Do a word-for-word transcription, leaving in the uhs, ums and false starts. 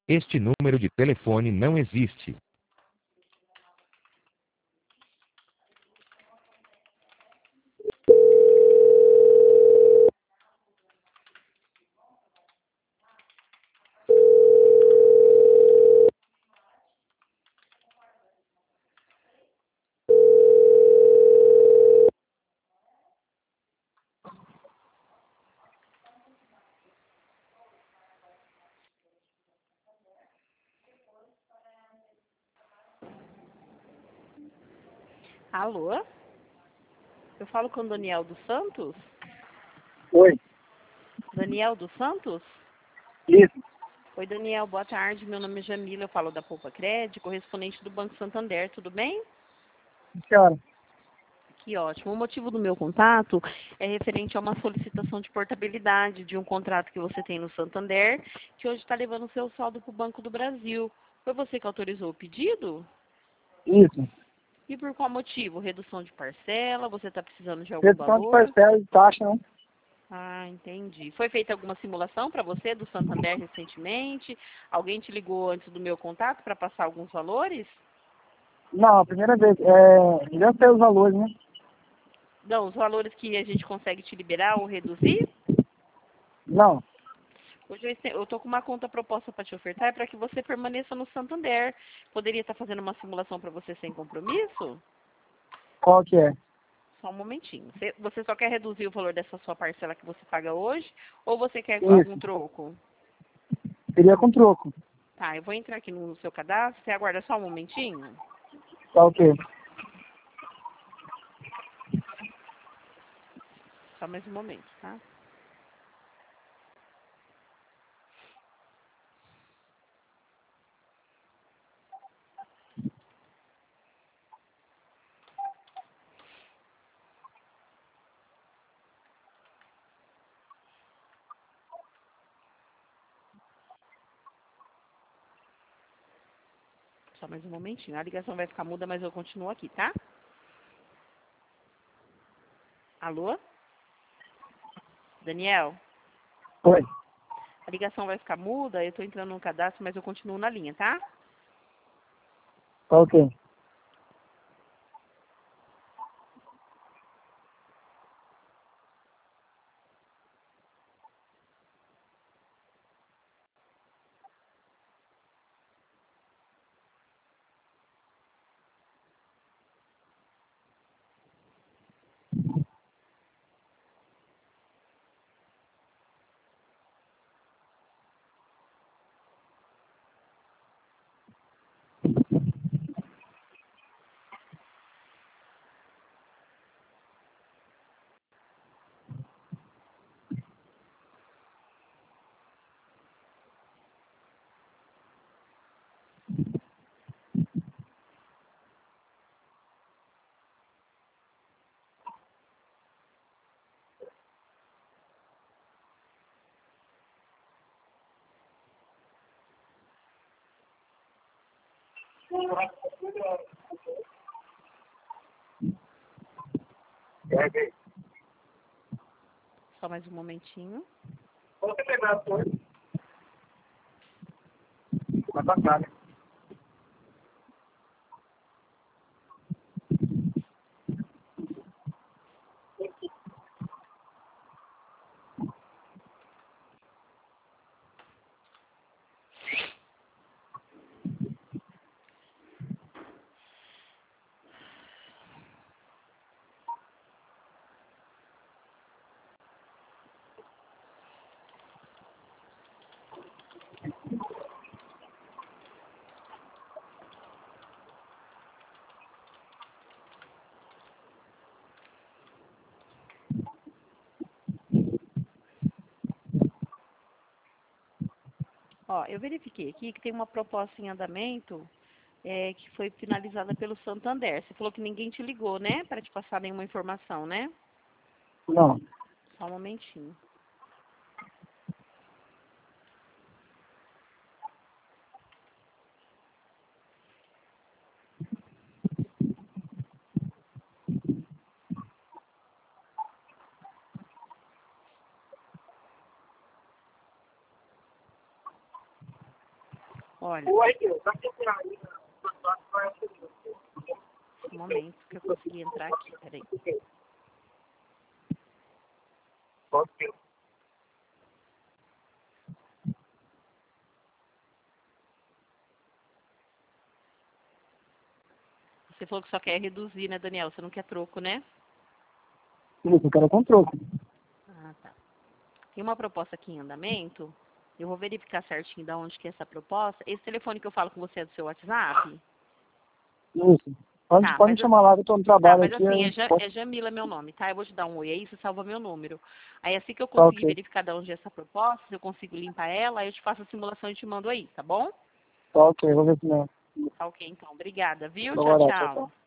Este número de telefone não existe. Alô? Eu falo com o Daniel dos Santos? Oi, Daniel dos Santos? isso, Oi, Daniel, boa tarde. Meu nome é Jamila, eu falo da Poupa Crédito, correspondente do Banco Santander, tudo bem? senhora. Que ótimo. O motivo do meu contato é referente a uma solicitação de portabilidade de um contrato que você tem no Santander, que hoje está levando o seu saldo para o Banco do Brasil. Foi você que autorizou o pedido? Isso. E por qual motivo? Redução de parcela? Você está precisando de algum Redução de valor? parcela de taxa, né? Ah, entendi. Foi feita alguma simulação para você do Santander recentemente? Alguém te ligou antes do meu contato para passar alguns valores? Não, a primeira vez. É, já sei os valores, né? Não, os valores que a gente consegue te liberar ou reduzir? Não. Hoje eu este- eu estou com uma conta proposta para te ofertar, é para que você permaneça no Santander. Poderia estar fazendo uma simulação para você sem compromisso? Qual que é? Só um momentinho. Você, você só quer reduzir o valor dessa sua parcela que você paga hoje? Ou você quer algum Isso. troco? Seria com troco. Tá, eu vou entrar aqui no seu cadastro. Você aguarda só um momentinho? Qual que é? Só mais um momento, tá? Só mais um momentinho. A ligação vai ficar muda, mas eu continuo aqui, tá? Alô? Daniel? Oi. A ligação vai ficar muda, eu estou entrando no cadastro, mas eu continuo na linha, tá? Qual que é? Só mais um momentinho. Você pegar a sua. Vai passar, né? Ó, eu verifiquei aqui que tem uma proposta em andamento é, que foi finalizada pelo Santander. Você falou que ninguém te ligou, né? Para te passar nenhuma informação, né? Não. Só um momentinho. Olha, um momento que eu consegui entrar aqui, peraí. Você falou que só quer reduzir, né, Daniel? Você não quer troco, né? Isso, eu quero com troco. Ah, tá. Tem uma proposta aqui em andamento. Eu vou verificar certinho de onde que é essa proposta. Esse telefone que eu falo com você é do seu WhatsApp? Isso. Pode, Tá, pode me faz chamar lá, que eu tô no Tá, trabalho mas aqui. assim, Aí é, Ja- posso... é Jamila meu nome, tá? Eu vou te dar um oi aí, você salva meu número. Aí assim que eu Tá conseguir ok. verificar de onde é essa proposta, se eu consigo limpar ela, aí eu te faço a simulação e te mando aí, tá bom? Tá ok, vou ver se não. Tá ok, então. Obrigada, viu? Vou Tchau, guardar, tchau, tchau. tchau.